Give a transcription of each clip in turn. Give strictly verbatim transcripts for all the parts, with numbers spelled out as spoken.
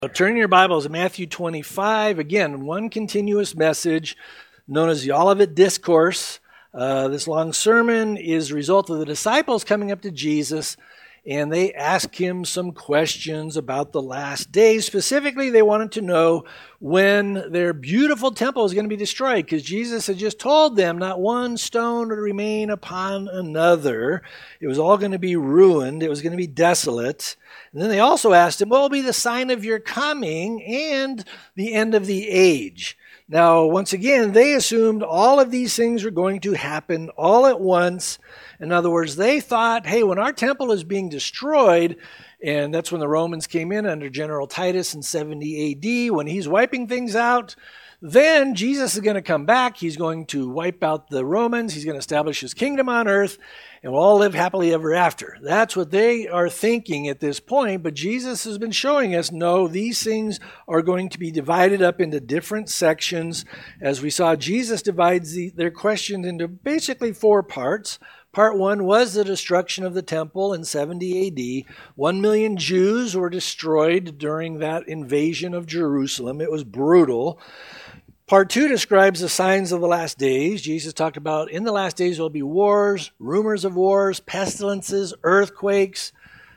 Turn your Bibles to Matthew twenty-five. Again, one continuous message known as the Olivet Discourse. Uh, this long sermon is a result of the disciples coming up to Jesus, and they ask him some questions about the last days. Specifically, they wanted to know when their beautiful temple is going to be destroyed, because Jesus had just told them not one stone would remain upon another. It was all going to be ruined. It was going to be desolate. And then they also asked him, what will be the sign of your coming and the end of the age? Now, once again, they assumed all of these things were going to happen all at once. In other words, they thought, hey, when our temple is being destroyed, and that's when the Romans came in under General Titus in seventy A D, when he's wiping things out, then Jesus is going to come back. He's going to wipe out the Romans. He's going to establish his kingdom on earth, and we'll all live happily ever after. That's what they are thinking at this point, but Jesus has been showing us, no, these things are going to be divided up into different sections. As we saw, Jesus divides the, their questions into basically four parts. Part one was the destruction of the temple in seventy A D. One million Jews were destroyed during that invasion of Jerusalem. It was brutal. Part two describes the signs of the last days. Jesus talked about in the last days there will be wars, rumors of wars, pestilences, earthquakes,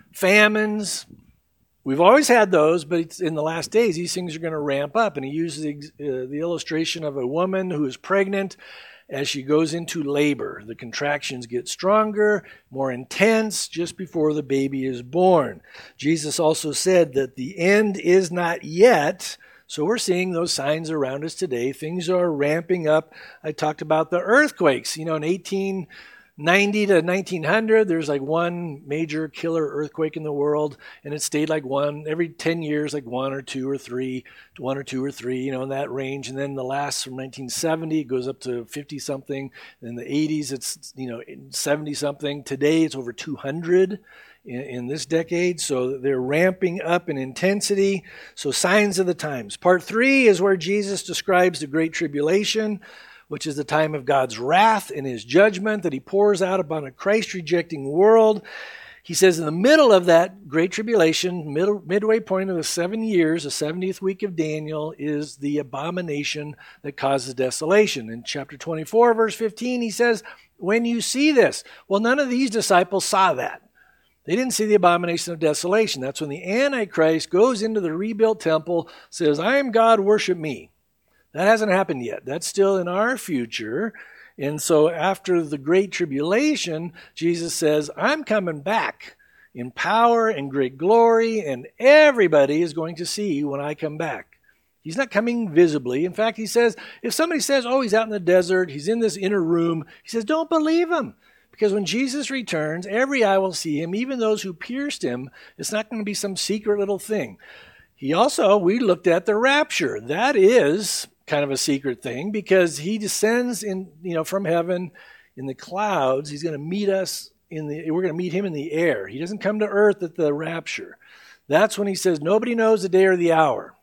famines. We've always had those, but it's in the last days these things are going to ramp up. And he uses the, uh, the illustration of a woman who is pregnant. As she goes into labor, the contractions get stronger, more intense just before the baby is born. Jesus also said that the end is not yet. So we're seeing those signs around us today. Things are ramping up. I talked about the earthquakes. You know, in eighteen ninety to nineteen hundred, there's like one major killer earthquake in the world, and it stayed like one every ten years, like one or two or three, one or two or three, you know, in that range. And then the last from nineteen seventy, it goes up to fifty something. In the eighties, it's, you know, seventy something. Today, it's over two hundred. In, in this decade, so they're ramping up in intensity. So signs of the times. Part three is where Jesus describes the Great Tribulation, which is the time of God's wrath and his judgment that he pours out upon a Christ-rejecting world. He says in the middle of that Great Tribulation, middle, midway point of the seven years, the seventieth week of Daniel, is the abomination that causes desolation. In chapter twenty-four, verse fifteen, he says, when you see this, well, none of these disciples saw that. They didn't see the abomination of desolation. That's when the Antichrist goes into the rebuilt temple, says, I am God, worship me. That hasn't happened yet. That's still in our future. And so after the Great Tribulation, Jesus says, I'm coming back in power and great glory, and everybody is going to see when I come back. He's not coming visibly. In fact, he says, if somebody says, oh, he's out in the desert, he's in this inner room, he says, don't believe him. Because when Jesus returns, every eye will see him, even those who pierced him. It's not going to be some secret little thing. He also, we looked at the rapture. That is kind of a secret thing because he descends in, you know, from heaven in the clouds. He's going to meet us in the, we're going to meet him in the air. He doesn't come to earth at the rapture. That's when he says, nobody knows the day or the hour.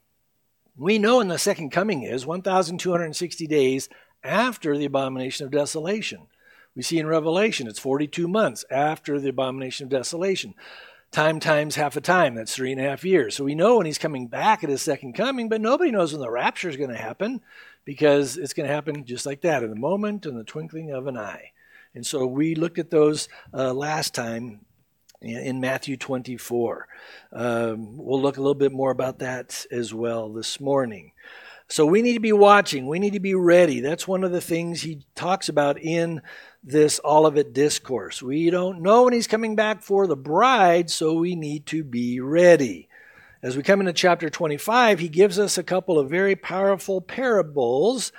We know when the second coming is one thousand two hundred sixty days after the abomination of desolation. We see in Revelation, it's forty-two months after the abomination of desolation. Time times half a time, that's three and a half years. So we know when he's coming back at his second coming, but nobody knows when the rapture is going to happen because it's going to happen just like that, in the moment, in the twinkling of an eye. And so we looked at those uh, last time in, in Matthew twenty-four. Um, we'll look a little bit more about that as well this morning. So we need to be watching. We need to be ready. That's one of the things he talks about in this Olivet Discourse. We don't know when he's coming back for the bride, so we need to be ready. As we come into chapter twenty-five, he gives us a couple of very powerful parables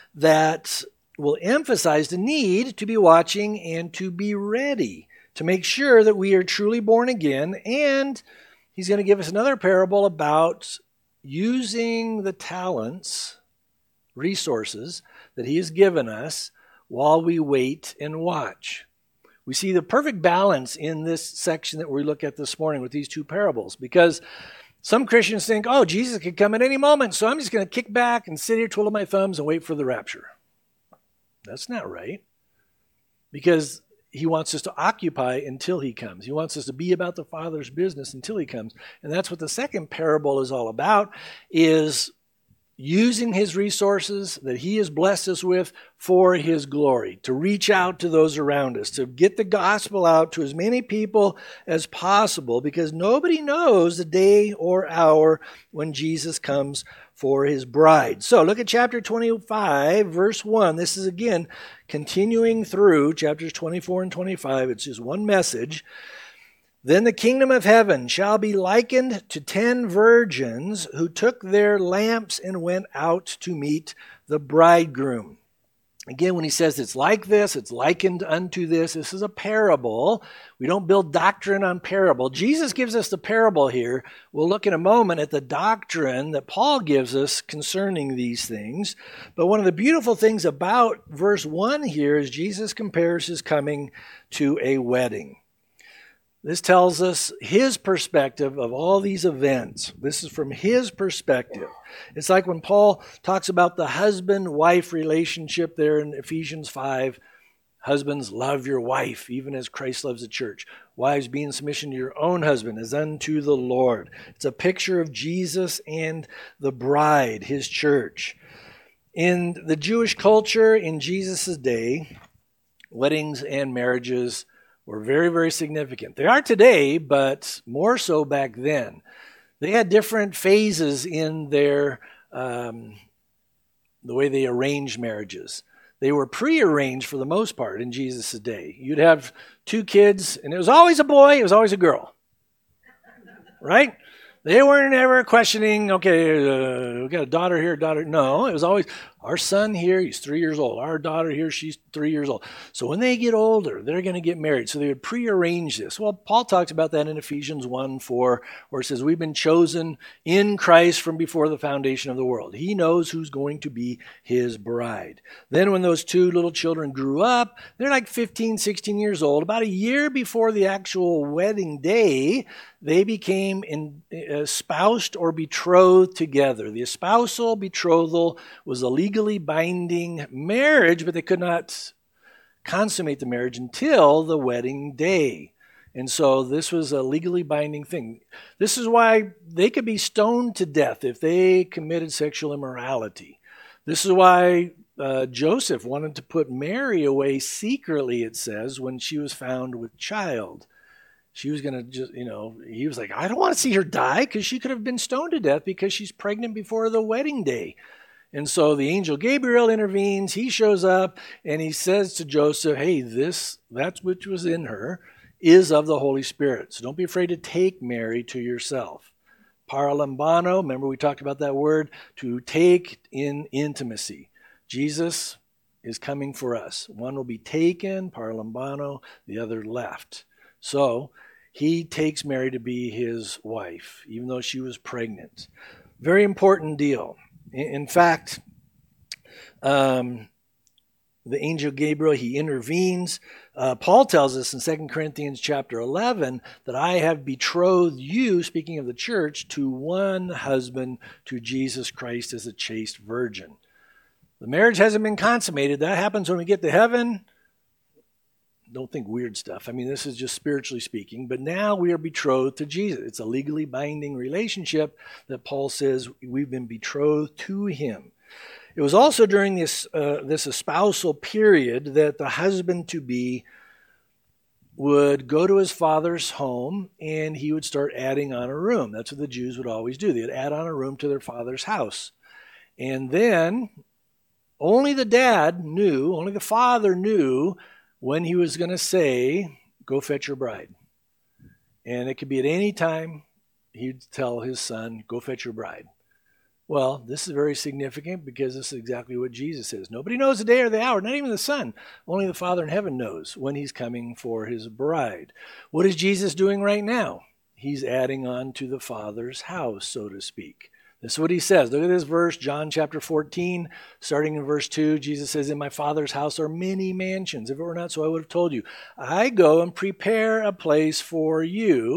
that will emphasize the need to be watching and to be ready, to make sure that we are truly born again. And he's going to give us another parable about using the talents, resources that he has given us while we wait and watch. We see the perfect balance in this section that we look at this morning with these two parables, because some Christians think, oh, Jesus could come at any moment, so I'm just going to kick back and sit here, twiddle my thumbs, and wait for the rapture. That's not right. Because he wants us to occupy until he comes. He wants us to be about the Father's business until he comes. And that's what the second parable is all about, is using his resources that he has blessed us with for his glory, to reach out to those around us, to get the gospel out to as many people as possible, because nobody knows the day or hour when Jesus comes for his bride. So look at chapter twenty-five, verse one. This is again continuing through chapters twenty-four and twenty-five. It's just one message. Then the kingdom of heaven shall be likened to ten virgins who took their lamps and went out to meet the bridegroom. Again, when he says it's like this, it's likened unto this, this is a parable. We don't build doctrine on parable. Jesus gives us the parable here. We'll look in a moment at the doctrine that Paul gives us concerning these things. But one of the beautiful things about verse one here is Jesus compares his coming to a wedding. This tells us his perspective of all these events. This is from his perspective. It's like when Paul talks about the husband-wife relationship there in Ephesians five. Husbands, love your wife, even as Christ loves the church. Wives, be in submission to your own husband as unto the Lord. It's a picture of Jesus and the bride, his church. In the Jewish culture in Jesus' day, weddings and marriages were very, very significant. They are today, but more so back then. They had different phases in their um, the way they arranged marriages. They were prearranged for the most part in Jesus' day. You'd have two kids, and it was always a boy, it was always a girl. Right? They weren't ever questioning, okay, uh, we got a daughter here, a daughter. No, it was always our son here, he's three years old. Our daughter here, she's three years old. So when they get older, they're going to get married. So they would prearrange this. Well, Paul talks about that in Ephesians one four, where it says, we've been chosen in Christ from before the foundation of the world. He knows who's going to be his bride. Then when those two little children grew up, they're like fifteen, sixteen years old. About a year before the actual wedding day, they became in, uh, espoused or betrothed together. The espousal betrothal was a legally binding marriage, but they could not consummate the marriage until the wedding day. And so this was a legally binding thing. This is why they could be stoned to death if they committed sexual immorality. This is why uh, Joseph wanted to put Mary away secretly, it says, when she was found with child. She was going to just, you know, he was like, I don't want to see her die, because she could have been stoned to death because she's pregnant before the wedding day. And so the angel Gabriel intervenes. He shows up and he says to Joseph, hey, this, that which was in her is of the Holy Spirit. So don't be afraid to take Mary to yourself. Paralambano, remember we talked about that word, to take in intimacy. Jesus is coming for us. One will be taken, paralambano, the other left. So he takes Mary to be his wife, even though she was pregnant. Very important deal. In fact, um, the angel Gabriel, he intervenes. Uh, Paul tells us in Second Corinthians chapter eleven that I have betrothed you, speaking of the church, to one husband, to Jesus Christ as a chaste virgin. The marriage hasn't been consummated. That happens when we get to heaven. Don't think weird stuff. I mean, this is just spiritually speaking. But now we are betrothed to Jesus. It's a legally binding relationship that Paul says we've been betrothed to him. It was also during this uh, this espousal period that the husband-to-be would go to his father's home and he would start adding on a room. That's what the Jews would always do. They'd add on a room to their father's house. And then only the dad knew, only the father knew when he was going to say, go fetch your bride. And it could be at any time he'd tell his son, go fetch your bride. Well, this is very significant because this is exactly what Jesus says. Nobody knows the day or the hour, not even the Son. Only the Father in heaven knows when he's coming for his bride. What is Jesus doing right now? He's adding on to the Father's house, so to speak. This is what he says. Look at this verse, John chapter fourteen, starting in verse two. Jesus says, in my Father's house are many mansions. If it were not so, I would have told you. I go and prepare a place for you.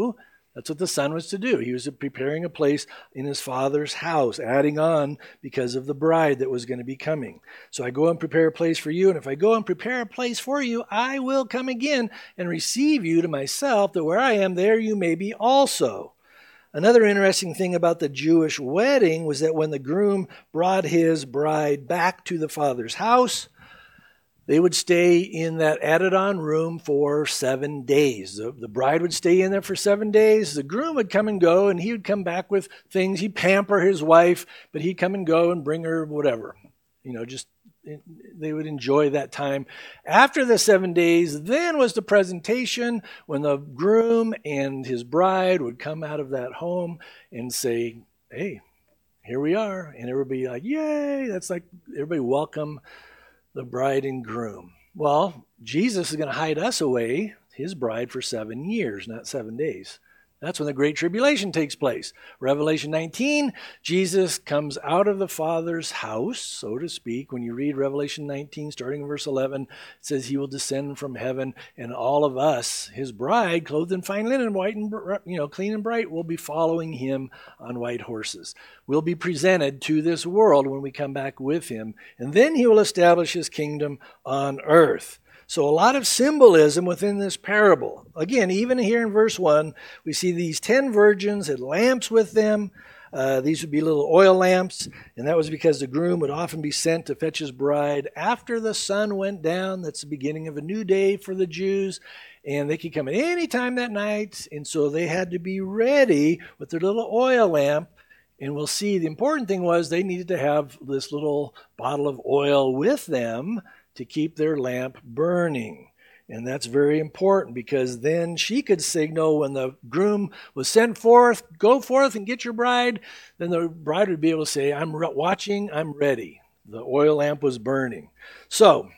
That's what the son was to do. He was preparing a place in his father's house, adding on because of the bride that was going to be coming. So I go and prepare a place for you, and if I go and prepare a place for you, I will come again and receive you to myself, that where I am, there you may be also. Another interesting thing about the Jewish wedding was that when the groom brought his bride back to the father's house, they would stay in that added-on room for seven days. The, the bride would stay in there for seven days. The groom would come and go, and he would come back with things. He'd pamper his wife, but he'd come and go and bring her whatever. You know, just they would enjoy that time. After the seven days, then was the presentation when the groom and his bride would come out of that home and say, hey, here we are. And everybody like, yay. That's like everybody welcome the bride and groom. Well, Jesus is going to hide us away, his bride, for seven years, not seven days. That's when the Great Tribulation takes place. Revelation nineteen, Jesus comes out of the Father's house, so to speak. When you read Revelation nineteen, starting in verse eleven, it says he will descend from heaven, and all of us, his bride, clothed in fine linen, white and you know, clean and bright, will be following him on white horses. We'll be presented to this world when we come back with him, and then he will establish his kingdom on earth. So a lot of symbolism within this parable. Again, even here in verse one, we see these ten virgins had lamps with them. Uh, these would be little oil lamps, and that was because the groom would often be sent to fetch his bride after the sun went down. That's the beginning of a new day for the Jews, and they could come at any time that night, and so they had to be ready with their little oil lamp. And we'll see the important thing was they needed to have this little bottle of oil with them to keep their lamp burning. And that's very important because then she could signal when the groom was sent forth, go forth and get your bride. Then the bride would be able to say, I'm re- watching, I'm ready. The oil lamp was burning. So,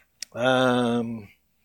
um,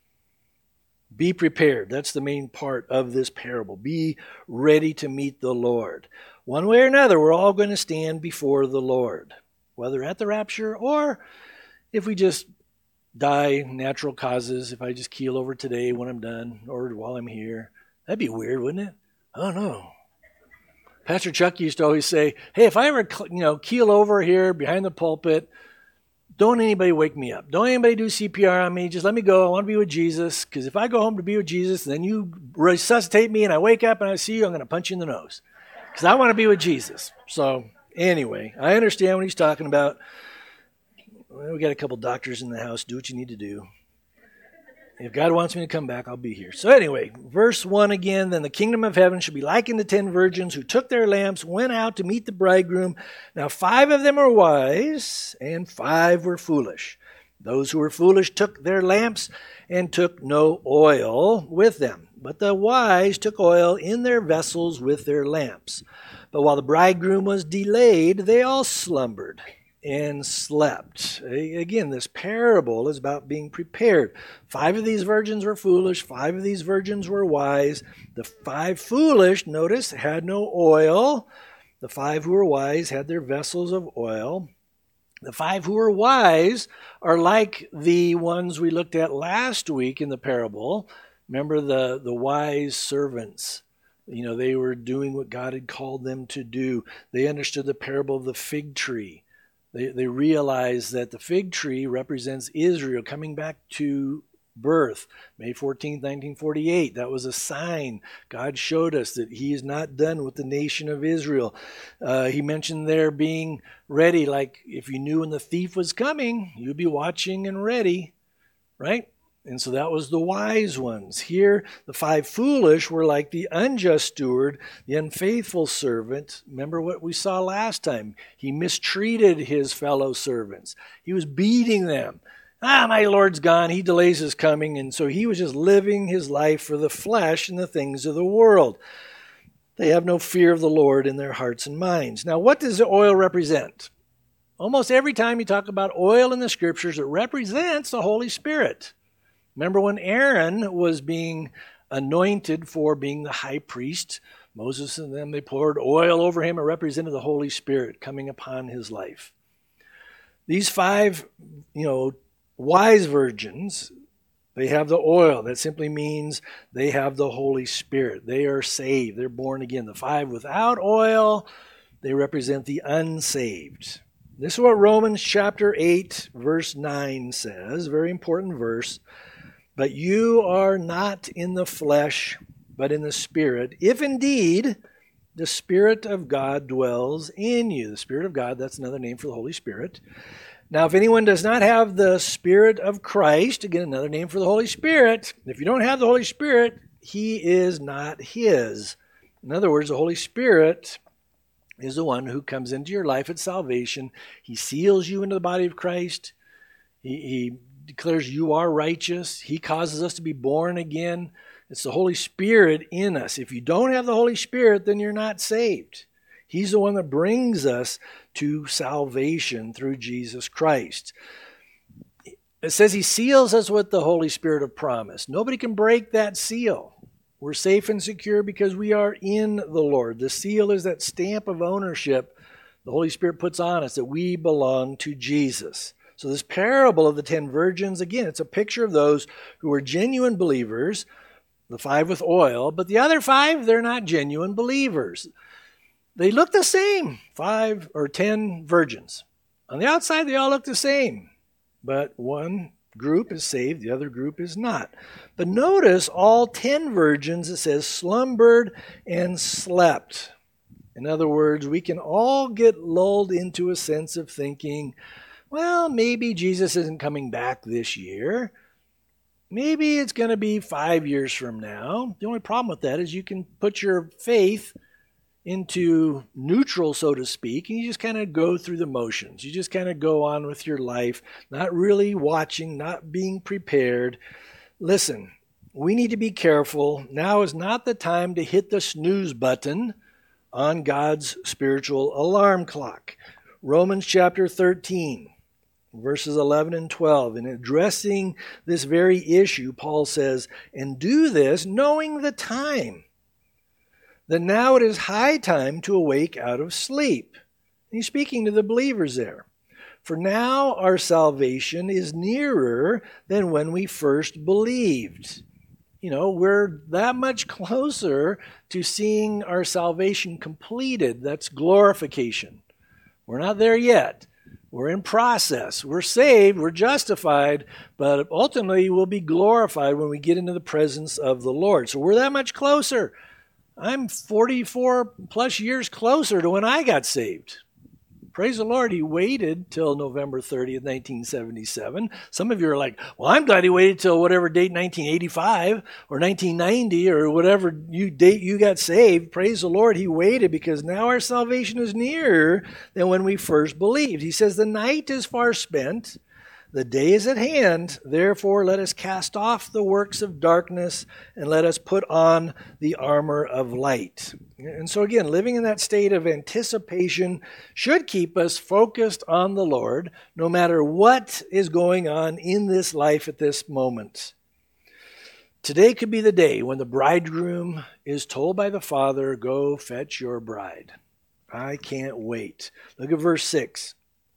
be prepared. That's the main part of this parable. Be ready to meet the Lord. One way or another, we're all going to stand before the Lord, whether at the rapture or if we just die, natural causes, if I just keel over today when I'm done or while I'm here. That'd be weird, wouldn't it? I don't know. Pastor Chuck used to always say, hey, if I ever you know, keel over here behind the pulpit, don't anybody wake me up. Don't anybody do C P R on me. Just let me go. I want to be with Jesus, because if I go home to be with Jesus, then you resuscitate me and I wake up and I see you, I'm going to punch you in the nose, because I want to be with Jesus. So anyway, I understand what he's talking about. Well, we got a couple doctors in the house. Do what you need to do. If God wants me to come back, I'll be here. So anyway, verse one again, then the kingdom of heaven shall be likened to ten virgins who took their lamps, went out to meet the bridegroom. Now five of them were wise, and five were foolish. Those who were foolish took their lamps and took no oil with them. But the wise took oil in their vessels with their lamps. But while the bridegroom was delayed, they all slumbered and slept. Again, this parable is about being prepared. Five of these virgins were foolish. Five of these virgins were wise. The five foolish, notice, had no oil. The five who were wise had their vessels of oil. The five who were wise are like the ones we looked at last week in the parable. Remember the, the wise servants. You know, they were doing what God had called them to do. They understood the parable of the fig tree. They, they realized that the fig tree represents Israel coming back to birth. May fourteenth, nineteen forty-eight. That was a sign. God showed us that he is not done with the nation of Israel. Uh, he mentioned there being ready, like if you knew when the thief was coming, you'd be watching and ready, right? And so that was the wise ones. Here, the five foolish were like the unjust steward, the unfaithful servant. Remember what we saw last time. He mistreated his fellow servants. He was beating them. Ah, my Lord's gone. He delays his coming. And so he was just living his life for the flesh and the things of the world. They have no fear of the Lord in their hearts and minds. Now, what does the oil represent? Almost every time you talk about oil in the scriptures, it represents the Holy Spirit. Remember when Aaron was being anointed for being the high priest, Moses and them, they poured oil over him. It represented the Holy Spirit coming upon his life. These five, you know, wise virgins, They have the oil. That simply means they have the Holy Spirit. They are saved. They're born again. The five without oil, they represent the unsaved. This is what Romans chapter eight, verse nine says. Very important verse. But you are not in the flesh, but in the Spirit, if indeed the Spirit of God dwells in you. The Spirit of God, that's another name for the Holy Spirit. Now, if anyone does not have the Spirit of Christ, again, another name for the Holy Spirit, if you don't have the Holy Spirit, he is not his. In other words, the Holy Spirit is the one who comes into your life at salvation. He seals you into the body of Christ. He, he declares you are righteous. He causes us to be born again. It's the Holy Spirit in us. If you don't have the Holy Spirit, then you're not saved. He's the one that brings us to salvation through Jesus Christ. It says he seals us with the Holy Spirit of promise. Nobody can break that seal. We're safe and secure because we are in the Lord. The seal is that stamp of ownership the Holy Spirit puts on us that we belong to Jesus. So this parable of the ten virgins, again, it's a picture of those who are genuine believers, the five with oil, but the other five, they're not genuine believers. They look the same, five or ten virgins. On the outside, they all look the same, but one group is saved, the other group is not. But notice all ten virgins, it says, slumbered and slept. In other words, we can all get lulled into a sense of thinking, well, maybe Jesus isn't coming back this year. Maybe it's going to be five years from now. The only problem with that is you can put your faith into neutral, so to speak, and you just kind of go through the motions. You just kind of go on with your life, not really watching, not being prepared. Listen, we need to be careful. Now is not the time to hit the snooze button on God's spiritual alarm clock. Romans chapter thirteen, verses eleven and twelve. In addressing this very issue, Paul says, "And do this knowing the time, that now it is high time to awake out of sleep." And he's speaking to the believers there. "For now our salvation is nearer than when we first believed." You know, we're that much closer to seeing our salvation completed. That's glorification. We're not there yet. We're in process. We're saved, we're justified, but ultimately we'll be glorified when we get into the presence of the Lord. So we're that much closer. I'm forty-four plus years closer to when I got saved. Praise the Lord, he waited till November thirtieth, nineteen seventy-seven. Some of you are like, well, I'm glad he waited till whatever date, nineteen eighty-five or nineteen ninety or whatever you date you got saved. Praise the Lord, he waited because now our salvation is nearer than when we first believed. He says, the night is far spent, the day is at hand, therefore let us cast off the works of darkness and let us put on the armor of light. And so again, living in that state of anticipation should keep us focused on the Lord, no matter what is going on in this life at this moment. Today could be the day when the bridegroom is told by the Father, go fetch your bride. I can't wait. Look at verse six.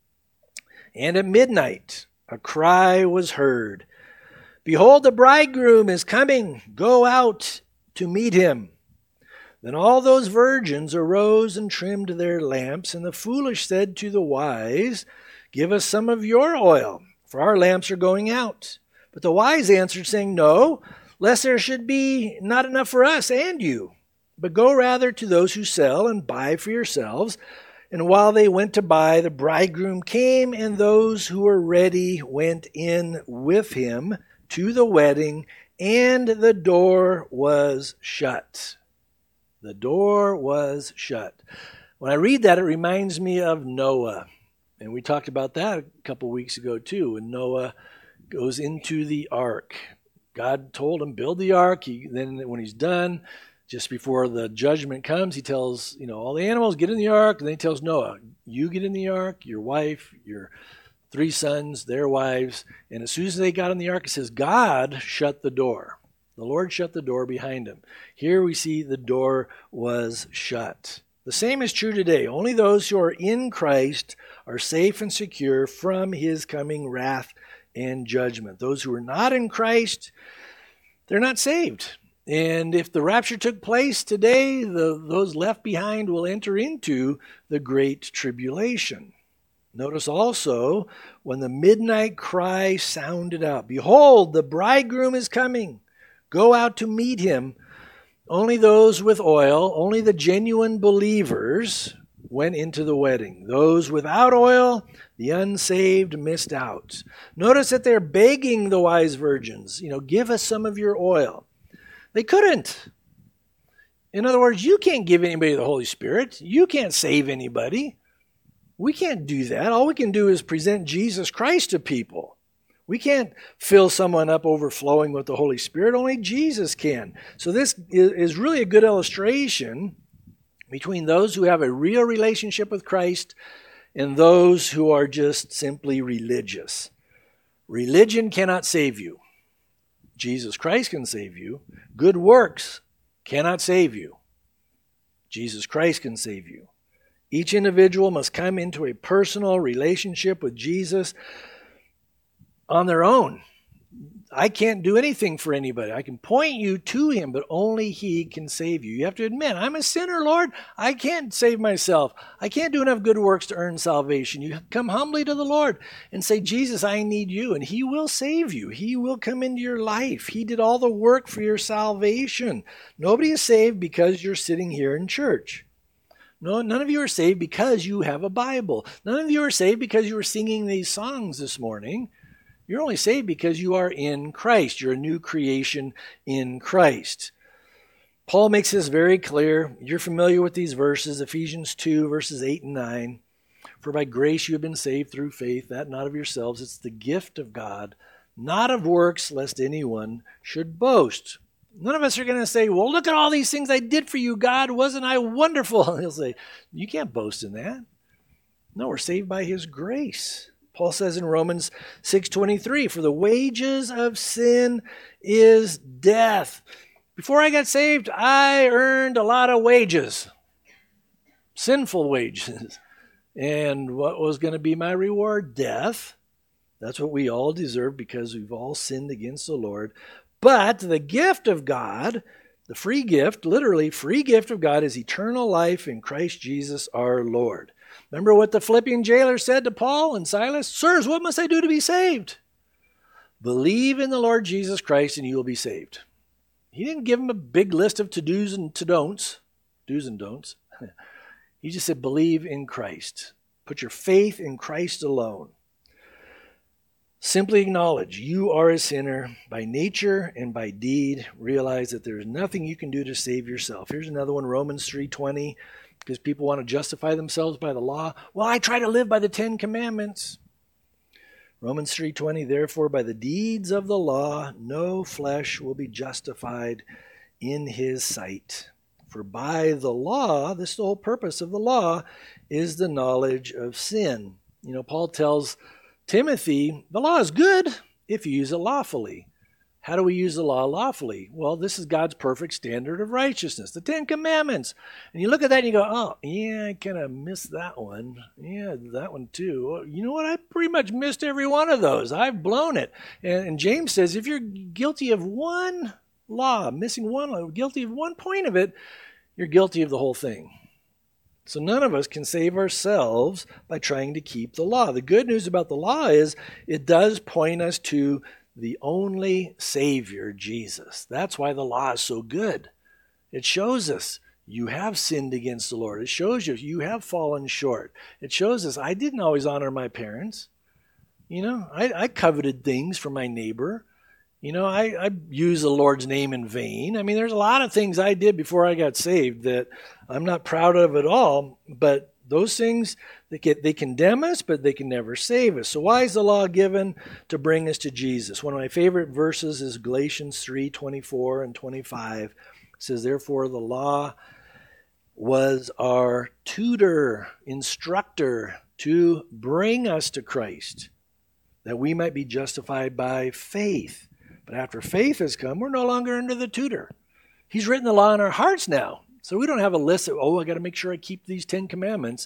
And at midnight, a cry was heard. Behold, the bridegroom is coming. Go out to meet him. Then all those virgins arose and trimmed their lamps, and the foolish said to the wise, give us some of your oil, for our lamps are going out. But the wise answered, saying, no, lest there should be not enough for us and you. But go rather to those who sell and buy for yourselves. And while they went to buy, the bridegroom came, and those who were ready went in with him to the wedding, and the door was shut. The door was shut. When I read that, it reminds me of Noah. And we talked about that a couple weeks ago too, when Noah goes into the ark. God told him, build the ark. He, then when he's done, just before the judgment comes, he tells, you know, all the animals, get in the ark. And then he tells Noah, you get in the ark, your wife, your three sons, their wives. And as soon as they got in the ark, it says, God shut the door. The Lord shut the door behind him. Here we see the door was shut. The same is true today. Only those who are in Christ are safe and secure from his coming wrath and judgment. Those who are not in Christ, they're not saved. And if the rapture took place today, the, those left behind will enter into the great tribulation. Notice also, when the midnight cry sounded out, behold, the bridegroom is coming. Go out to meet him. Only those with oil, only the genuine believers went into the wedding. Those without oil, the unsaved, missed out. Notice that they're begging the wise virgins, you know, give us some of your oil. They couldn't. In other words, you can't give anybody the Holy Spirit. You can't save anybody. We can't do that. All we can do is present Jesus Christ to people. We can't fill someone up overflowing with the Holy Spirit. Only Jesus can. So this is really a good illustration between those who have a real relationship with Christ and those who are just simply religious. Religion cannot save you. Jesus Christ can save you. Good works cannot save you. Jesus Christ can save you. Each individual must come into a personal relationship with Jesus on their own. I can't do anything for anybody. I can point you to him, but only he can save you. You have to admit, I'm a sinner, Lord. I can't save myself. I can't do enough good works to earn salvation. You come humbly to the Lord and say, Jesus, I need you, and he will save you. He will come into your life. He did all the work for your salvation. Nobody is saved because you're sitting here in church. No, none of you are saved because you have a Bible. None of you are saved because you were singing these songs this morning. You're only saved because you are in Christ. You're a new creation in Christ. Paul makes this very clear. You're familiar with these verses, Ephesians two, verses eight and nine. For by grace you have been saved through faith, that not of yourselves. It's the gift of God, not of works, lest anyone should boast. None of us are going to say, well, look at all these things I did for you, God. Wasn't I wonderful? And he'll say, you can't boast in that. No, we're saved by his grace. Paul says in Romans six twenty-three, for the wages of sin is death. Before I got saved, I earned a lot of wages, sinful wages. And what was going to be my reward? Death. That's what we all deserve because we've all sinned against the Lord. But the gift of God, the free gift, literally free gift of God, is eternal life in Christ Jesus our Lord. Remember what the Philippian jailer said to Paul and Silas? Sirs, what must I do to be saved? Believe in the Lord Jesus Christ and you will be saved. He didn't give them a big list of to-dos and to-don'ts, do's and don'ts. He just said, believe in Christ. Put your faith in Christ alone. Simply acknowledge you are a sinner by nature and by deed. Realize that there is nothing you can do to save yourself. Here's another one, Romans three twenty. Because people want to justify themselves by the law. Well, I try to live by the Ten Commandments. Romans three twenty, therefore by the deeds of the law, no flesh will be justified in his sight. For by the law, this is the whole purpose of the law, is the knowledge of sin. You know, Paul tells Timothy, the law is good if you use it lawfully. How do we use the law lawfully? Well, this is God's perfect standard of righteousness, the Ten Commandments. And you look at that and you go, oh, yeah, I kind of missed that one. Yeah, that one too. Well, you know what? I pretty much missed every one of those. I've blown it. And, and James says if you're guilty of one law, missing one law, guilty of one point of it, you're guilty of the whole thing. So none of us can save ourselves by trying to keep the law. The good news about the law is it does point us to the only Savior, Jesus. That's why the law is so good. It shows us you have sinned against the Lord. It shows you you have fallen short. It shows us I didn't always honor my parents. You know, I, I coveted things from my neighbor. You know, I, I use the Lord's name in vain. I mean, there's a lot of things I did before I got saved that I'm not proud of at all, but those things, they, get, they condemn us, but they can never save us. So why is the law given? To bring us to Jesus. One of my favorite verses is Galatians three twenty-four and twenty-five. It says, therefore the law was our tutor, instructor, to bring us to Christ, that we might be justified by faith. But after faith has come, we're no longer under the tutor. He's written the law in our hearts now. So we don't have a list of, oh, I got to make sure I keep these Ten Commandments.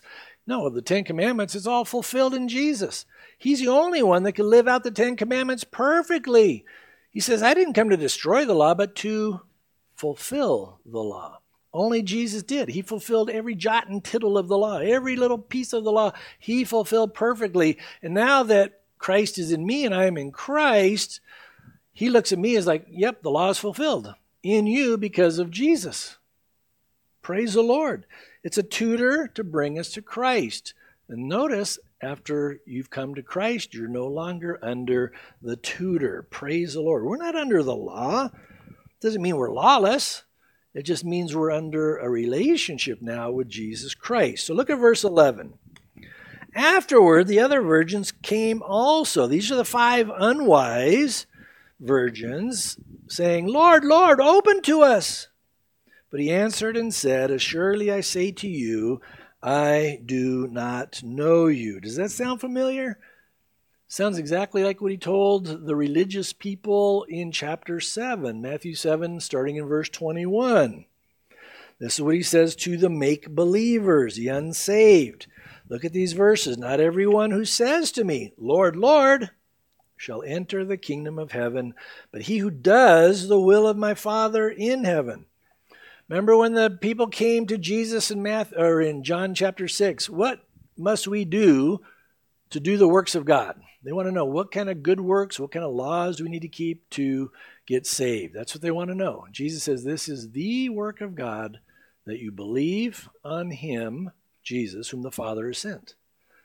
No, the Ten Commandments, it's all fulfilled in Jesus. He's the only one that can live out the Ten Commandments perfectly. He says, I didn't come to destroy the law, but to fulfill the law. Only Jesus did. He fulfilled every jot and tittle of the law. Every little piece of the law, he fulfilled perfectly. And now that Christ is in me and I am in Christ, he looks at me as like, yep, the law is fulfilled in you because of Jesus. Praise the Lord. It's a tutor to bring us to Christ. And notice, after you've come to Christ, you're no longer under the tutor. Praise the Lord. We're not under the law. Doesn't mean we're lawless. It just means we're under a relationship now with Jesus Christ. So look at verse eleven. Afterward, the other virgins came also. These are the five unwise virgins, saying, Lord, Lord, open to us. But he answered and said, Assuredly I say to you, I do not know you. Does that sound familiar? Sounds exactly like what he told the religious people in chapter seven, Matthew seven, starting in verse twenty-one. This is what he says to the make-believers, the unsaved. Look at these verses. Not everyone who says to me, Lord, Lord, shall enter the kingdom of heaven, but he who does the will of my Father in heaven. Remember when the people came to Jesus in Matthew, or in John chapter six, what must we do to do the works of God? They want to know what kind of good works, what kind of laws do we need to keep to get saved. That's what they want to know. Jesus says this is the work of God, that you believe on him, Jesus, whom the Father has sent.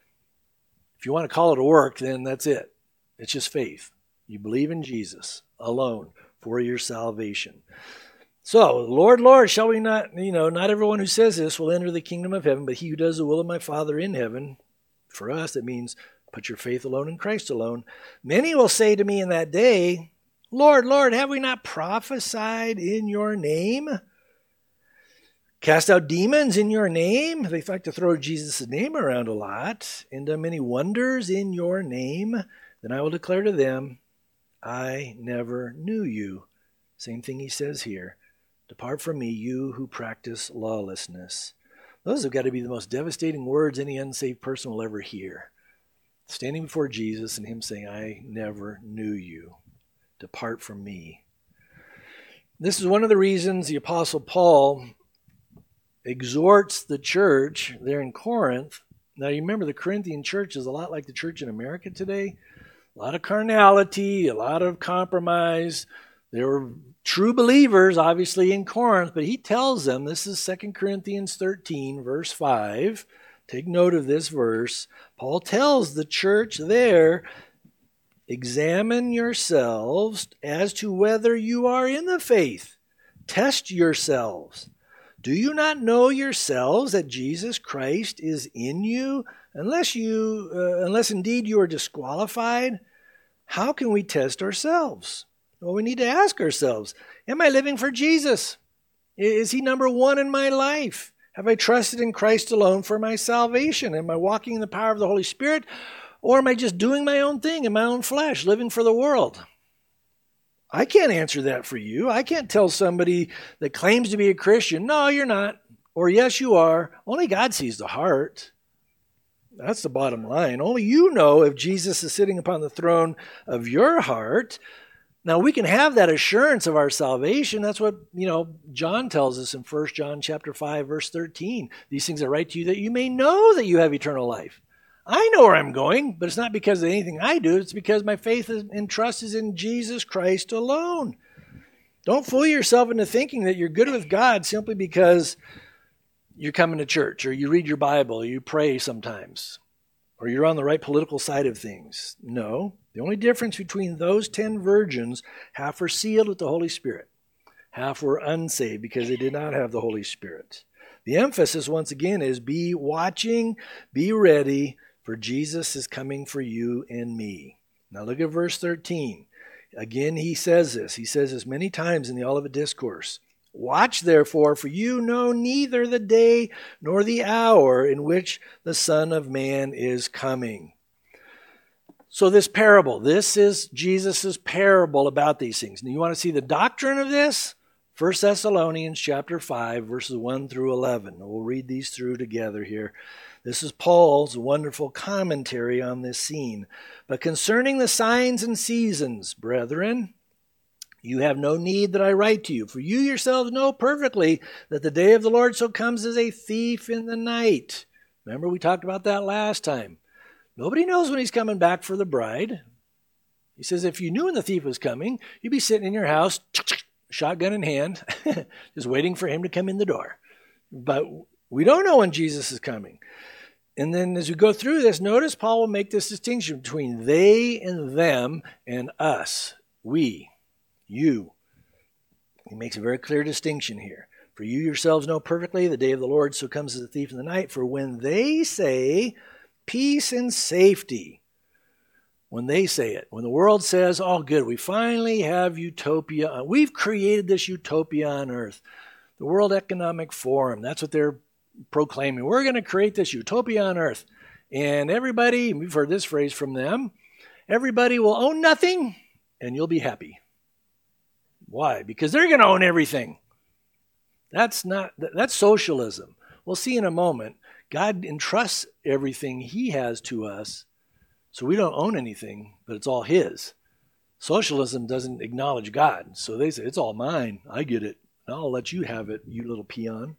If you want to call it a work, then that's it. It's just faith. You believe in Jesus alone for your salvation. So, Lord, Lord, shall we not, you know, not everyone who says this will enter the kingdom of heaven, but he who does the will of my Father in heaven. For us, it means put your faith alone in Christ alone. Many will say to me in that day, Lord, Lord, have we not prophesied in your name? Cast out demons in your name? They like to throw Jesus' name around a lot. And done many wonders in your name? Then I will declare to them, I never knew you. Same thing he says here. Depart from me, you who practice lawlessness. Those have got to be the most devastating words any unsaved person will ever hear. Standing before Jesus and him saying, I never knew you. Depart from me. This is one of the reasons the Apostle Paul exhorts the church there in Corinth. Now, you remember the Corinthian church is a lot like the church in America today. A lot of carnality, a lot of compromise. There were true believers, obviously, in Corinth, but he tells them, this is Second Corinthians thirteen, verse five. Take note of this verse. Paul tells the church there, examine yourselves as to whether you are in the faith. Test yourselves. Do you not know yourselves that Jesus Christ is in you? Unless you, uh, unless indeed you are disqualified, how can we test ourselves? Well, we need to ask ourselves, am I living for Jesus? Is he number one in my life? Have I trusted in Christ alone for my salvation? Am I walking in the power of the Holy Spirit? Or am I just doing my own thing in my own flesh, living for the world? I can't answer that for you. I can't tell somebody that claims to be a Christian, no, you're not. Or yes, you are. Only God sees the heart. That's the bottom line. Only you know if Jesus is sitting upon the throne of your heart. Now, we can have that assurance of our salvation. That's what, you know, John tells us in First John chapter five, verse thirteen. These things I write to you that you may know that you have eternal life. I know where I'm going, but it's not because of anything I do. It's because my faith and trust is in Jesus Christ alone. Don't fool yourself into thinking that you're good with God simply because you're coming to church or you read your Bible or you pray sometimes or you're on the right political side of things. No. The only difference between those ten virgins, half were sealed with the Holy Spirit. Half were unsaved because they did not have the Holy Spirit. The emphasis, once again, is be watching, be ready, for Jesus is coming for you and me. Now look at verse thirteen. Again, he says this. He says this many times in the Olivet Discourse. Watch, therefore, for you know neither the day nor the hour in which the Son of Man is coming. So this parable, this is Jesus' parable about these things. And you want to see the doctrine of this? First Thessalonians chapter five, verses one through eleven. We'll read these through together here. This is Paul's wonderful commentary on this scene. But concerning the signs and seasons, brethren, you have no need that I write to you, for you yourselves know perfectly that the day of the Lord so comes as a thief in the night. Remember, we talked about that last time. Nobody knows when he's coming back for the bride. He says, if you knew when the thief was coming, you'd be sitting in your house, shotgun in hand, just waiting for him to come in the door. But we don't know when Jesus is coming. And then as we go through this, notice Paul will make this distinction between they and them and us, we, you. He makes a very clear distinction here. For you yourselves know perfectly the day of the Lord so comes as a thief in the night. For when they say peace and safety, when they say it, when the world says, oh good, we finally have utopia, we've created this utopia on earth. The World Economic Forum, that's what they're proclaiming. We're going to create this utopia on earth. And everybody, we've heard this phrase from them, everybody will own nothing and you'll be happy. Why? Because they're going to own everything. That's not, that's socialism. We'll see in a moment. God entrusts everything he has to us, so we don't own anything, but it's all his. Socialism doesn't acknowledge God, so they say, it's all mine. I get it. I'll let you have it, you little peon.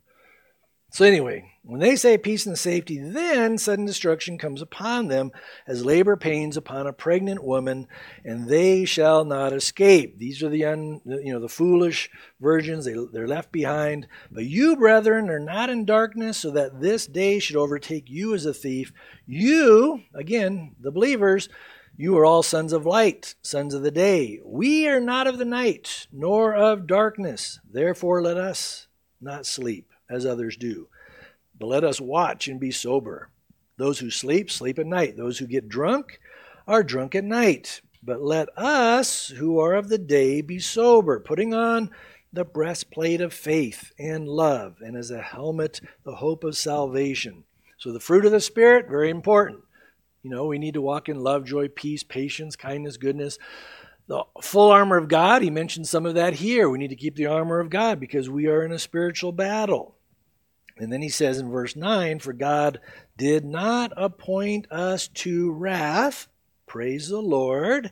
So anyway, when they say peace and safety, then sudden destruction comes upon them as labor pains upon a pregnant woman, and they shall not escape. These are the un, you know the foolish virgins, they, they're left behind. But you, brethren, are not in darkness, so that this day should overtake you as a thief. You, again, the believers, you are all sons of light, sons of the day. We are not of the night, nor of darkness. Therefore let us not sleep as others do, but let us watch and be sober. Those who sleep, sleep at night. Those who get drunk are drunk at night. But let us who are of the day be sober, putting on the breastplate of faith and love, and as a helmet, the hope of salvation. So the fruit of the Spirit, very important. You know, we need to walk in love, joy, peace, patience, kindness, goodness. The full armor of God, he mentioned some of that here. We need to keep the armor of God because we are in a spiritual battle. And then he says in verse nine, for God did not appoint us to wrath, praise the Lord,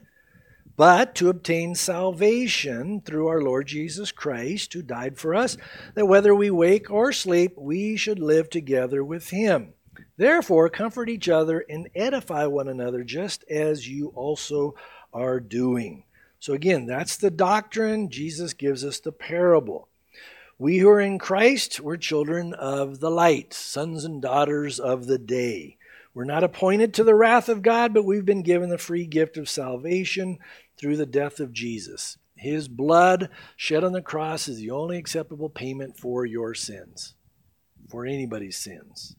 but to obtain salvation through our Lord Jesus Christ, who died for us, that whether we wake or sleep, we should live together with him. Therefore, comfort each other and edify one another, just as you also are doing. So again, that's the doctrine. Jesus gives us the parable. We who are in Christ, we're children of the light, sons and daughters of the day. We're not appointed to the wrath of God, but we've been given the free gift of salvation through the death of Jesus. His blood shed on the cross is the only acceptable payment for your sins, for anybody's sins.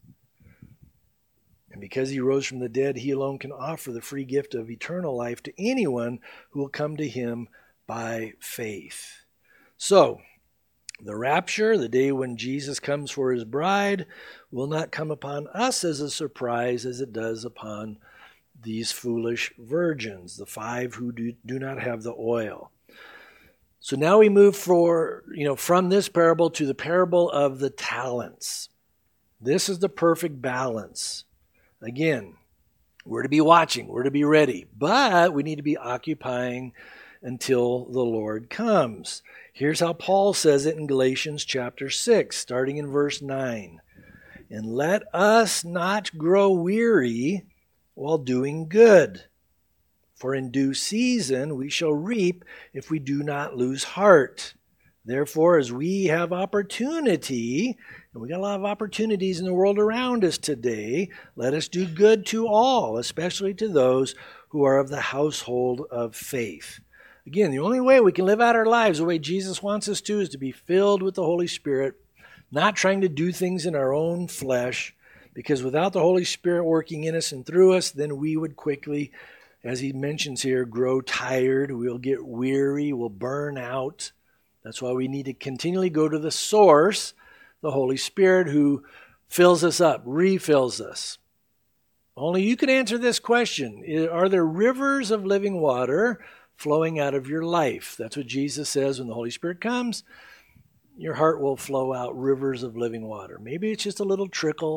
And because he rose from the dead, he alone can offer the free gift of eternal life to anyone who will come to him by faith. So, the rapture, the day when Jesus comes for his bride, will not come upon us as a surprise as it does upon these foolish virgins, the five who do, do not have the oil. So now we move for, you know, from this parable to the parable of the talents. This is the perfect balance. Again, we're to be watching, we're to be ready, but we need to be occupying until the Lord comes. Here's how Paul says it in Galatians chapter six, starting in verse nine. And let us not grow weary while doing good, for in due season we shall reap if we do not lose heart. Therefore, as we have opportunity, and we got a lot of opportunities in the world around us today, let us do good to all, especially to those who are of the household of faith. Again, the only way we can live out our lives the way Jesus wants us to is to be filled with the Holy Spirit, not trying to do things in our own flesh, because without the Holy Spirit working in us and through us, then we would quickly, as he mentions here, grow tired, we'll get weary, we'll burn out. That's why we need to continually go to the source, the Holy Spirit, who fills us up, refills us. Only you can answer this question. Are there rivers of living water flowing out of your life? That's what Jesus says when the Holy Spirit comes. Your heart will flow out rivers of living water. Maybe it's just a little trickle,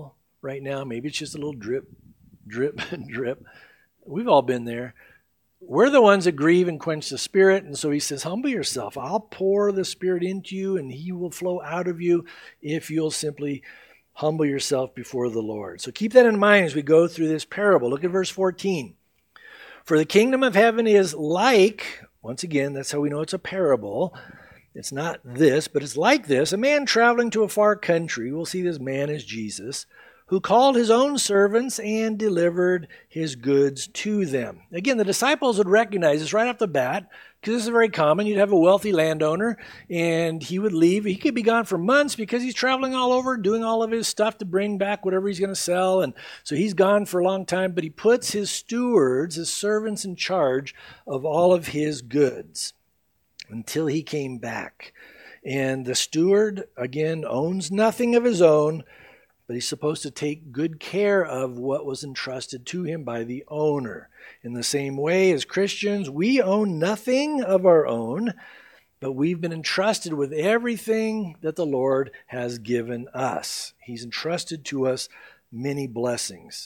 right now. Maybe it's just a little drip, drip, drip. We've all been there. We're the ones that grieve and quench the Spirit. And so he says, humble yourself. I'll pour the Spirit into you and he will flow out of you if you'll simply humble yourself before the Lord. So keep that in mind as we go through this parable. Look at verse fourteen. For the kingdom of heaven is like, once again, that's how we know it's a parable. It's not this, but it's like this. A man traveling to a far country, we'll see this man is Jesus, who called his own servants and delivered his goods to them. Again, the disciples would recognize this right off the bat, because this is very common. You'd have a wealthy landowner, and he would leave. He could be gone for months because he's traveling all over, doing all of his stuff to bring back whatever he's going to sell. And so he's gone for a long time, but he puts his stewards, his servants, in charge of all of his goods until he came back. And the steward, again, owns nothing of his own, but he's supposed to take good care of what was entrusted to him by the owner. In the same way, as Christians, we own nothing of our own, but we've been entrusted with everything that the Lord has given us. He's entrusted to us many blessings.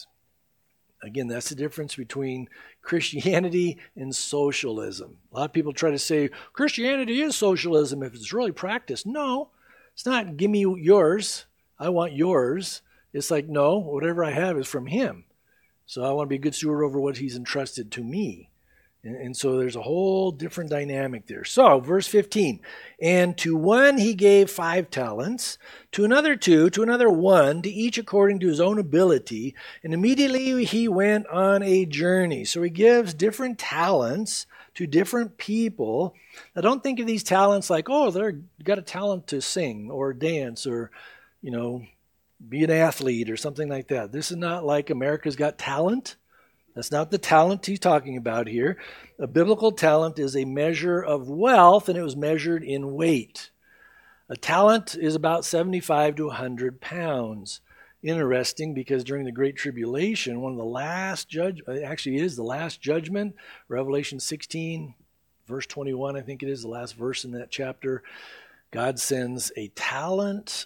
Again, that's the difference between Christianity and socialism. A lot of people try to say, Christianity is socialism if it's really practiced. No, it's not give me yours. I want yours. It's like, no, whatever I have is from him. So I want to be a good steward over what he's entrusted to me. And, and so there's a whole different dynamic there. So verse fifteen, and to one he gave five talents, to another two, to another one, to each according to his own ability. And immediately he went on a journey. So he gives different talents to different people. Now don't think of these talents like, oh, they've got a talent to sing or dance or you know, be an athlete or something like that. This is not like America's Got Talent. That's not the talent he's talking about here. A biblical talent is a measure of wealth, and it was measured in weight. A talent is about seventy-five to one hundred pounds. Interesting, because during the Great Tribulation, one of the last judge, actually it is the last judgment, Revelation sixteen, verse twenty-one, I think it is the last verse in that chapter. God sends a talent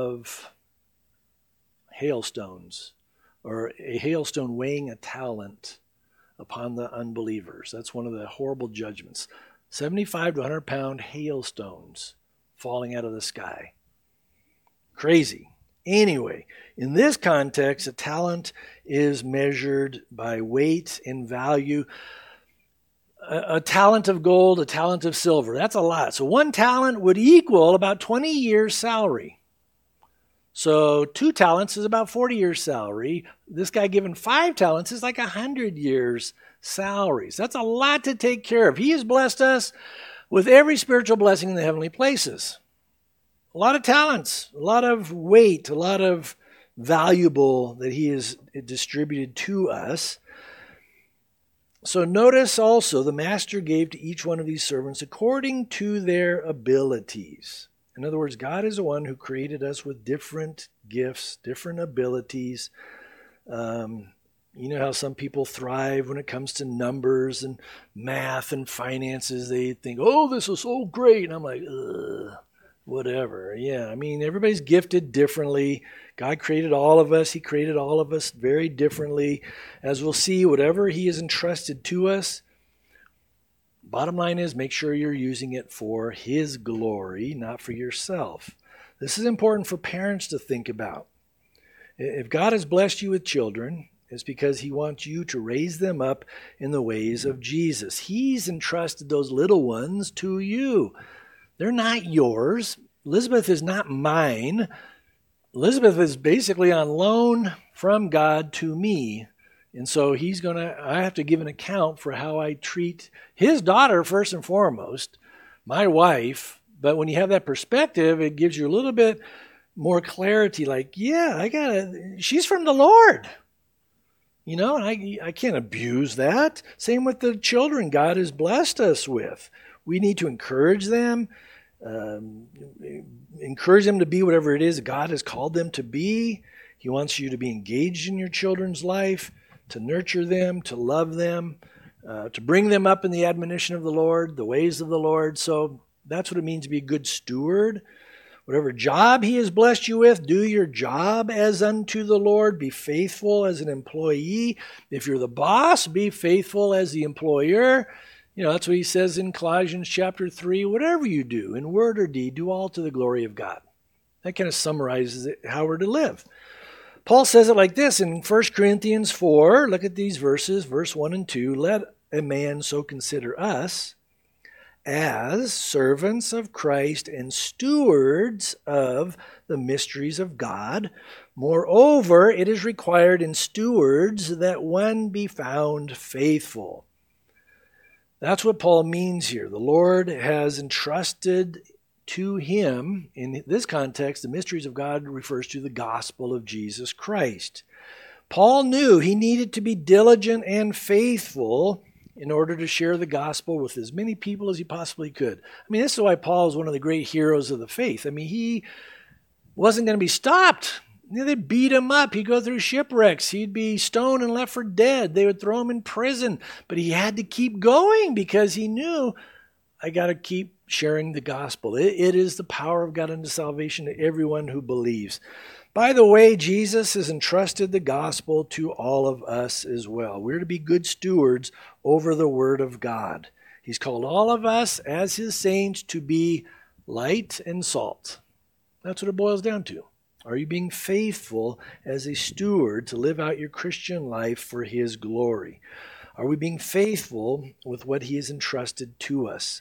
of hailstones, or a hailstone weighing a talent upon the unbelievers. That's one of the horrible judgments. seventy-five to one hundred pound hailstones falling out of the sky. Crazy. Anyway, in this context, a talent is measured by weight and value. A talent of gold, a talent of silver. That's a lot. So one talent would equal about twenty years' salary. So two talents is about forty years' salary. This guy given five talents is like one hundred years' salaries. That's a lot to take care of. He has blessed us with every spiritual blessing in the heavenly places. A lot of talents, a lot of weight, a lot of valuable that he has distributed to us. So notice also the master gave to each one of these servants according to their abilities. In other words, God is the one who created us with different gifts, different abilities. Um, you know how some people thrive when it comes to numbers and math and finances. They think, oh, this is so great. And I'm like, ugh, whatever. Yeah, I mean, everybody's gifted differently. God created all of us. He created all of us very differently. As we'll see, whatever he has entrusted to us, bottom line is make sure you're using it for his glory, not for yourself. This is important for parents to think about. If God has blessed you with children, it's because he wants you to raise them up in the ways of Jesus. He's entrusted those little ones to you. They're not yours. Elizabeth is not mine. Elizabeth is basically on loan from God to me. And so he's going to, I have to give an account for how I treat his daughter first and foremost, my wife. But when you have that perspective, it gives you a little bit more clarity. Like, yeah, I got to, she's from the Lord. You know, and I, I can't abuse that. Same with the children God has blessed us with. We need to encourage them. Um, encourage them to be whatever it is God has called them to be. He wants you to be engaged in your children's life, to nurture them, to love them, uh, to bring them up in the admonition of the Lord, the ways of the Lord. So that's what it means to be a good steward. Whatever job he has blessed you with, do your job as unto the Lord. Be faithful as an employee. If you're the boss, be faithful as the employer. You know, that's what he says in Colossians chapter three. Whatever you do, in word or deed, do all to the glory of God. That kind of summarizes it, how we're to live. Paul says it like this in First Corinthians four. Look at these verses, verse one and two. Let a man so consider us as servants of Christ and stewards of the mysteries of God. Moreover, it is required in stewards that one be found faithful. That's what Paul means here. The Lord has entrusted to him, in this context, the mysteries of God refers to the gospel of Jesus Christ. Paul knew he needed to be diligent and faithful in order to share the gospel with as many people as he possibly could. I mean, this is why Paul is one of the great heroes of the faith. I mean, he wasn't going to be stopped. You know, they'd beat him up. He'd go through shipwrecks. He'd be stoned and left for dead. They would throw him in prison. But he had to keep going because he knew, I got to keep sharing the gospel. It, it is the power of God unto salvation to everyone who believes. By the way, Jesus has entrusted the gospel to all of us as well. We're to be good stewards over the word of God. He's called all of us as his saints to be light and salt. That's what it boils down to. Are you being faithful as a steward to live out your Christian life for his glory? Are we being faithful with what he has entrusted to us?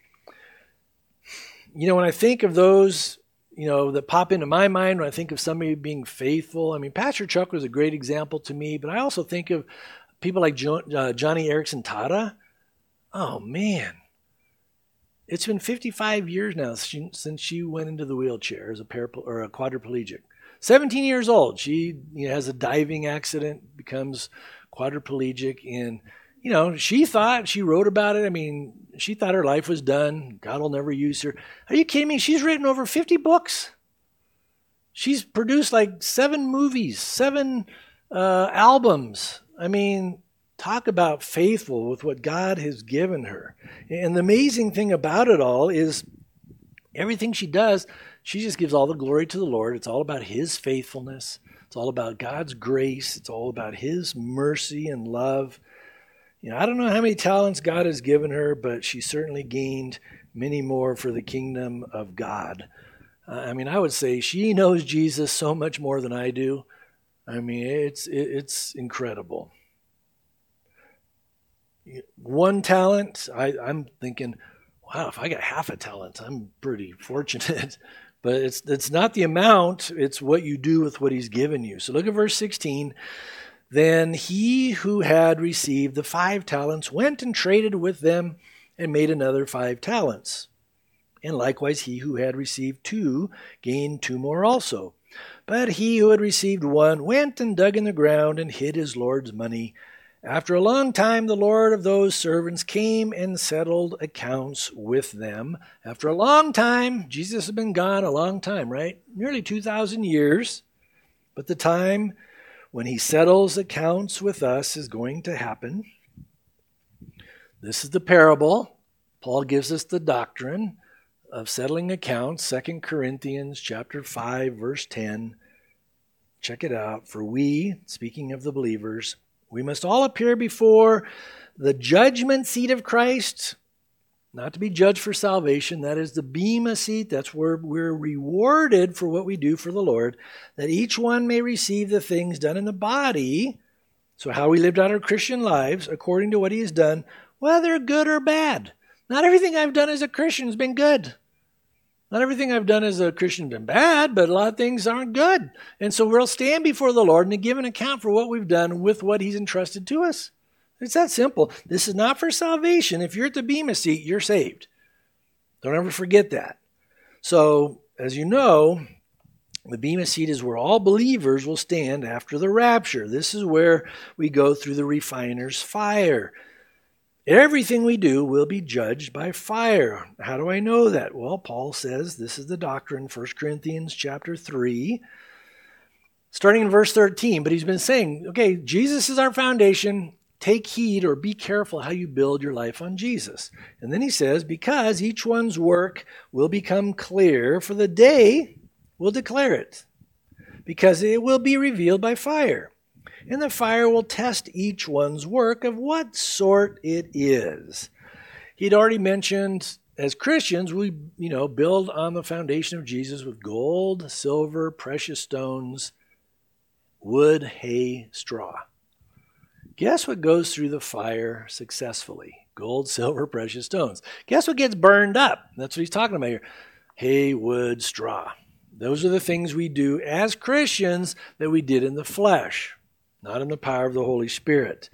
You know, when I think of those, you know, that pop into my mind when I think of somebody being faithful, I mean, Pastor Chuck was a great example to me, but I also think of people like jo- uh, Johnny Erickson Tada. Oh, man. It's been fifty-five years now she, since she went into the wheelchair as a parapl- or a quadriplegic. seventeen years old. She you know, has a diving accident, becomes quadriplegic, and you know, she thought, she wrote about it. I mean, she thought her life was done. God will never use her. Are you kidding me? She's written over fifty books. She's produced like seven movies, seven uh, albums. I mean, talk about faithful with what God has given her. And the amazing thing about it all is everything she does, she just gives all the glory to the Lord. It's all about his faithfulness. It's all about God's grace. It's all about his mercy and love. You know, I don't know how many talents God has given her, but she certainly gained many more for the kingdom of God. Uh, I mean, I would say she knows Jesus so much more than I do. I mean, it's it, it's incredible. One talent, I, I'm thinking, wow, if I got half a talent, I'm pretty fortunate. But it's it's not the amount, it's what you do with what he's given you. So look at verse sixteen. Then he who had received the five talents went and traded with them and made another five talents. And likewise he who had received two gained two more also. But he who had received one went and dug in the ground and hid his Lord's money. After a long time, the Lord of those servants came and settled accounts with them. After a long time, Jesus has been gone a long time, right? Nearly two thousand years. But the time when he settles accounts with us is going to happen. This is the parable. Paul gives us the doctrine of settling accounts, Second Corinthians chapter five, verse ten. Check it out. For we, speaking of the believers, we must all appear before the judgment seat of Christ, not to be judged for salvation. That is the bema seat. That's where we're rewarded for what we do for the Lord, that each one may receive the things done in the body, so how we lived out our Christian lives according to what he has done, whether good or bad. Not everything I've done as a Christian has been good. Not everything I've done as a Christian has been bad, but a lot of things aren't good. And so we'll stand before the Lord and give an account for what we've done with what he's entrusted to us. It's that simple. This is not for salvation. If you're at the bema seat, you're saved. Don't ever forget that. So, as you know, the bema seat is where all believers will stand after the rapture. This is where we go through the refiner's fire. Everything we do will be judged by fire. How do I know that? Well, Paul says this is the doctrine, First Corinthians chapter three, starting in verse thirteen. But he's been saying, okay, Jesus is our foundation. take heed or be careful how you build your life on Jesus. And then he says, because each one's work will become clear, for the day will declare it, because it will be revealed by fire. And the fire will test each one's work of what sort it is. He'd already mentioned, as Christians, we, you know, build on the foundation of Jesus with gold, silver, precious stones, wood, hay, straw. Guess what goes through the fire successfully? Gold, silver, precious stones. Guess what gets burned up? That's what he's talking about here. Hay, wood, straw. Those are the things we do as Christians that we did in the flesh, not in the power of the Holy Spirit.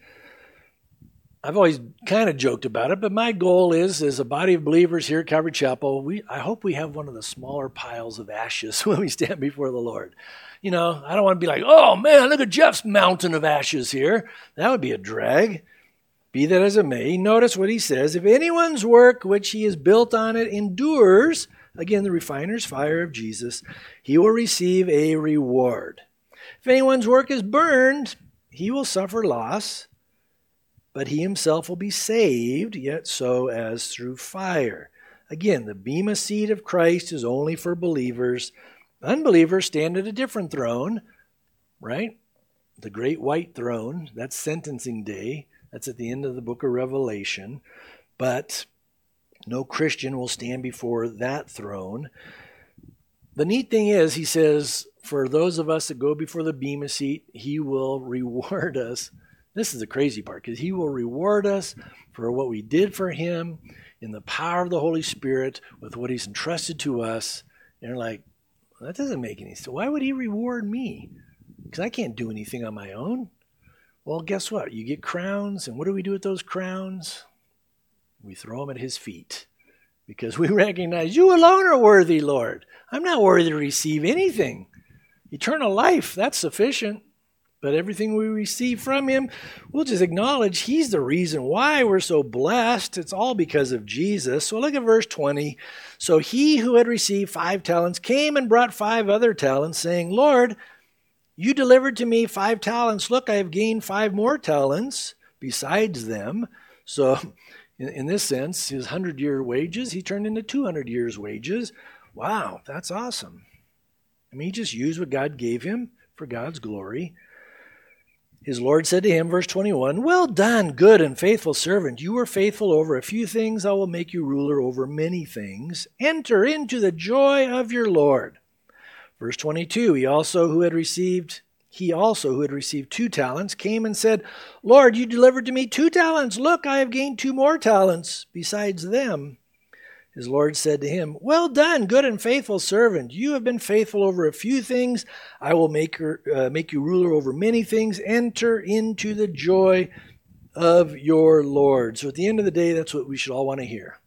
I've always kind of joked about it, but my goal is, as a body of believers here at Calvary Chapel, we I hope we have one of the smaller piles of ashes when we stand before the Lord. You know, I don't want to be like, oh man, look at Jeff's mountain of ashes here. That would be a drag. Be that as it may, notice what he says. If anyone's work which he has built on it endures, again, the refiner's fire of Jesus, he will receive a reward. If anyone's work is burned, he will suffer loss, but he himself will be saved, yet so as through fire. Again, the bema seat of Christ is only for believers. Unbelievers stand at a different throne, right? The great white throne, that's sentencing day. That's at the end of the book of Revelation. But no Christian will stand before that throne. The neat thing is, he says, for those of us that go before the bema seat, he will reward us. This is the crazy part, because he will reward us for what we did for him in the power of the Holy Spirit with what he's entrusted to us. And you're like, that doesn't make any sense. Why would he reward me? Because I can't do anything on my own. Well, guess what? You get crowns, and what do we do with those crowns? We throw them at his feet, because we recognize you alone are worthy, Lord. I'm not worthy to receive anything. Eternal life, that's sufficient. But everything we receive from him, we'll just acknowledge he's the reason why we're so blessed. It's all because of Jesus. So look at verse twenty. So he who had received five talents came and brought five other talents, saying, Lord, you delivered to me five talents. Look, I have gained five more talents besides them. So in, in this sense, his hundred-year wages, he turned into two hundred years' wages. Wow, that's awesome. I mean, he just used what God gave him for God's glory. His Lord said to him, verse twenty-one, well done, good and faithful servant. You were faithful over a few things. I will make you ruler over many things. Enter into the joy of your Lord. Verse twenty-two, he also who had received, he also who had received two talents came and said, Lord, you delivered to me two talents. Look, I have gained two more talents besides them. His Lord said to him, well done, good and faithful servant. You have been faithful over a few things. I will make, her, uh, make you ruler over many things. Enter into the joy of your Lord. So at the end of the day, that's what we should all want to hear.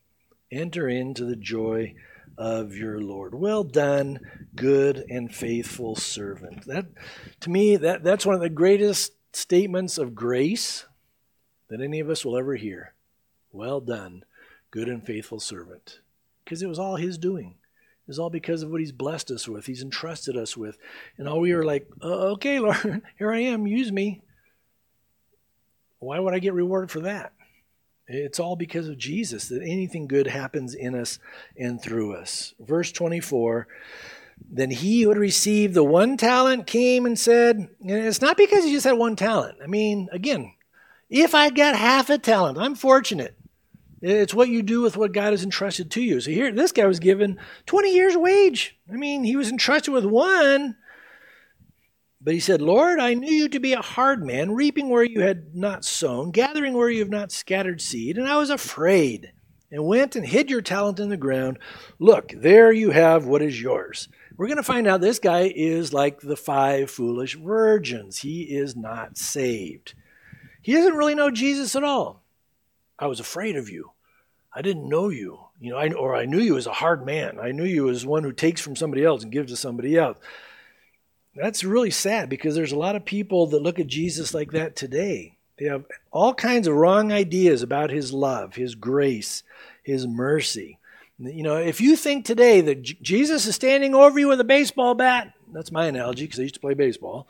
Enter into the joy of your Lord. Well done, good and faithful servant. That, to me, that, that's one of the greatest statements of grace that any of us will ever hear. Well done, good and faithful servant. Because it was all his doing. It was all because of what he's blessed us with. He's entrusted us with. And all we were like, oh, okay, Lord, here I am, use me. Why would I get rewarded for that? It's all because of Jesus that anything good happens in us and through us. Verse twenty-four, then he who had received the one talent came and said, and it's not because he just had one talent. I mean, again, if I got half a talent, I'm fortunate. It's what you do with what God has entrusted to you. So here, this guy was given twenty years' wage. I mean, he was entrusted with one. But he said, Lord, I knew you to be a hard man, reaping where you had not sown, gathering where you have not scattered seed. And I was afraid and went and hid your talent in the ground. Look, there you have what is yours. We're going to find out this guy is like the five foolish virgins. He is not saved. He doesn't really know Jesus at all. I was afraid of you. I didn't know you. You know, I, or I knew you as a hard man. I knew you as one who takes from somebody else and gives to somebody else. That's really sad because there's a lot of people that look at Jesus like that today. They have all kinds of wrong ideas about his love, his grace, his mercy. You know, if you think today that J- Jesus is standing over you with a baseball bat, that's my analogy because I used to play baseball.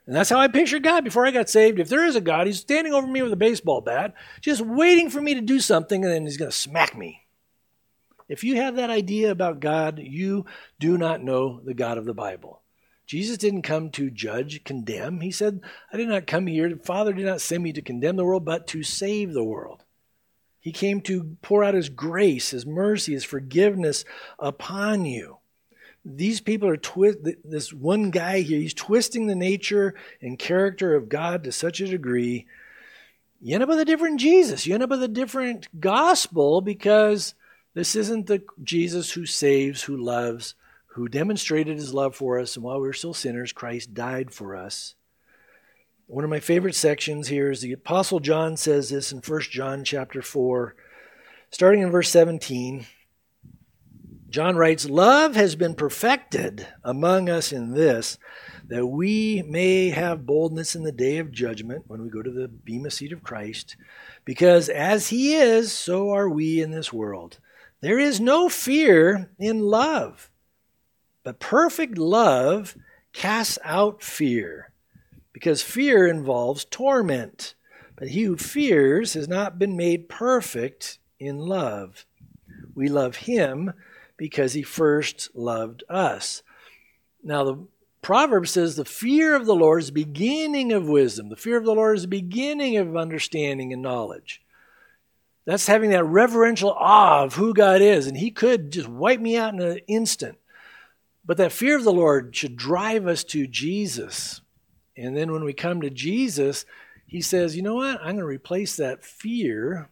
And that's how I pictured God before I got saved. If there is a God, he's standing over me with a baseball bat, just waiting for me to do something, and then he's going to smack me. If you have that idea about God, you do not know the God of the Bible. Jesus didn't come to judge, condemn. He said, I did not come here. The Father did not send me to condemn the world, but to save the world. He came to pour out his grace, his mercy, his forgiveness upon you. These people are twist. This one guy here, he's twisting the nature and character of God to such a degree. You end up with a different Jesus. You end up with a different gospel because this isn't the Jesus who saves, who loves, who demonstrated his love for us. And while we were still sinners, Christ died for us. One of my favorite sections here is the Apostle John says this in First John chapter four, starting in verse seventeen. John writes, love has been perfected among us in this, that we may have boldness in the day of judgment when we go to the bema seat of Christ, because as he is, so are we in this world. There is no fear in love, but perfect love casts out fear, because fear involves torment. But he who fears has not been made perfect in love. We love him because he first loved us. Now the Proverbs says the fear of the Lord is the beginning of wisdom. The fear of the Lord is the beginning of understanding and knowledge. That's having that reverential awe of who God is, and he could just wipe me out in an instant. But that fear of the Lord should drive us to Jesus. And then when we come to Jesus, he says, you know what? I'm going to replace that fear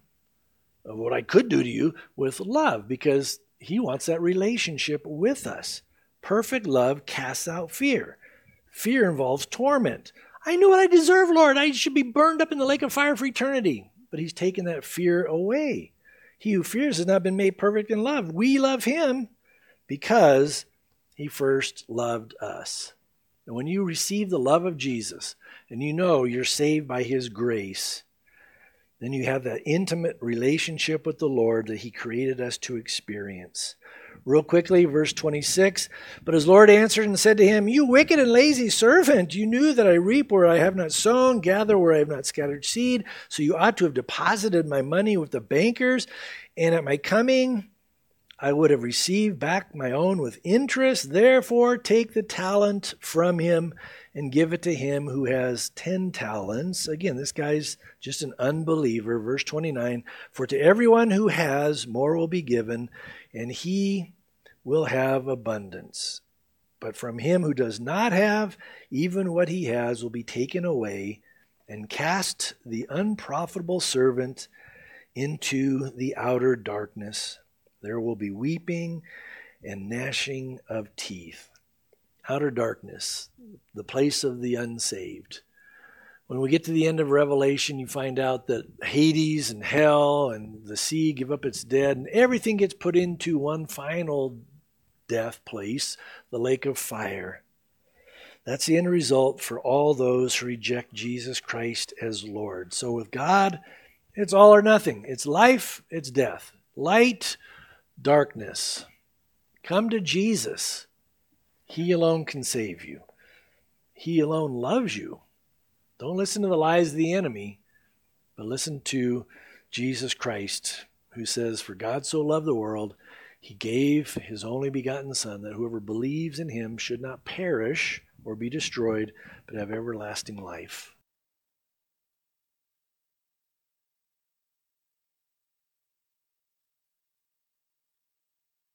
of what I could do to you with love, because he wants that relationship with us. Perfect love casts out fear. Fear involves torment. I know what I deserve, Lord. I should be burned up in the lake of fire for eternity. But he's taken that fear away. He who fears has not been made perfect in love. We love him because he first loved us. And when you receive the love of Jesus and you know you're saved by his grace, then you have that intimate relationship with the Lord that he created us to experience. Real quickly, verse twenty-six, but his Lord answered and said to him, you wicked and lazy servant, you knew that I reap where I have not sown, gather where I have not scattered seed, so you ought to have deposited my money with the bankers, and at my coming I would have received back my own with interest. Therefore take the talent from him and give it to him who has ten talents. Again, this guy's just an unbeliever. Verse twenty-nine, for to everyone who has, more will be given, and he will have abundance. But from him who does not have, even what he has will be taken away, and cast the unprofitable servant into the outer darkness. There will be weeping and gnashing of teeth. Outer darkness, the place of the unsaved. When we get to the end of Revelation, you find out that Hades and hell and the sea give up its dead, and everything gets put into one final death place, the lake of fire. That's the end result for all those who reject Jesus Christ as Lord. So with God, it's all or nothing. It's life, it's death. Light, darkness. Come to Jesus. He alone can save you. He alone loves you. Don't listen to the lies of the enemy, but listen to Jesus Christ, who says, for God so loved the world, he gave his only begotten Son, that whoever believes in him should not perish or be destroyed, but have everlasting life.